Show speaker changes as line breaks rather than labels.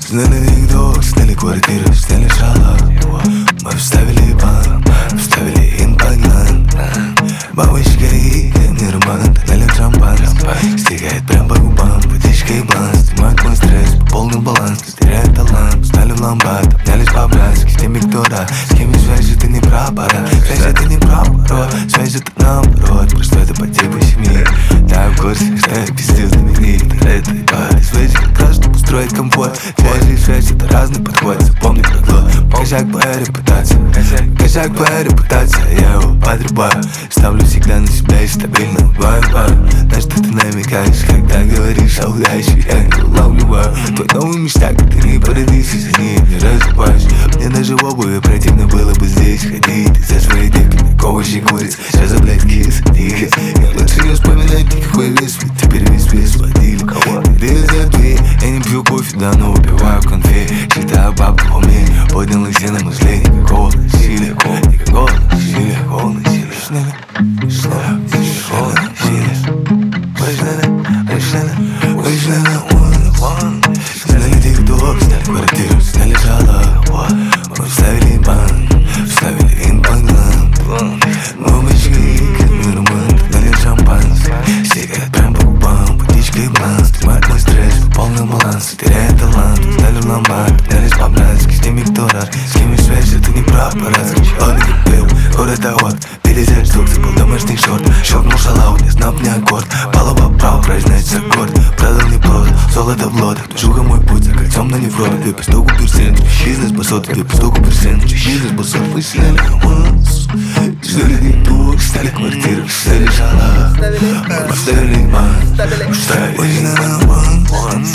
Сняли дом, сняли квартиру, сняли шалаш. Мы вставили бан, вставили импаган. Бабочка и нормально, налив шампан. Стекает прям по губам, водичка и баланс. Снимает мой стресс, полный баланс. Теряет талант, стали в ломбард. Обнялись по-братски, с теми, кто рад. С кем связь, это не про аппарат. Связь это не про оборот, связь это наоборот. Просто это по типу семьи. Да, в курсе, что я пиздец знаменит. Это и пара, связь как раз, чтобы устроить комфорт. Связь и связь это разный подход. Запомни правило, косяк по репутации. Косяк по репутации, я его подрубаю. Ставлю всегда на себя и стабильно убиваю. На что ты намекаешь, когда говоришь о удаче. Я не улавливаю твой новый мечта, как ты не парадиз, и за ней не разбиваешь. Мне даже в обуви противно было бы здесь ходить. Из-за своей девки, как овощи куриц. Сейчас за блядь кис, тихо. Я лучше не вспоминать никакой вес, ведь теперь весь вес водил. Ты забей, я не пью кофе, да, но выпиваю конфет. Считаю бабку в уме, поднял их все на мысли. Никакого насилия, никакого насилия, никакого насилия. Сняли тик-ток, сняли квартиру, сняли шалаш. Мы вставили бан, вставили импаган. Бабочки, как нормально, налив шампанское. Стекает прям по губам, водичка и баланс. Снимает мой стресс, полный баланс. Теряет талант, стали в ломбард. Обнялись по-братски, с теми, кто рад. С кем связь, это не про аппарат. Скачал и пил, город вот. 50 штук, забыл домашний шорт. Щелкнул шалаут, не знал мне аккорд. Палова право произносится аккорд. Продал, не продал, золото в лодах. Движуха мой путь, за кольцом, но не в рот. Две пистоку персент, бизнес басот. Две пистоку персент, бизнес басот. Мы сняли аванс, сняли тик-ток, сняли квартиру, сняли шалаш. Мы поставили бан, мы сняли аванс.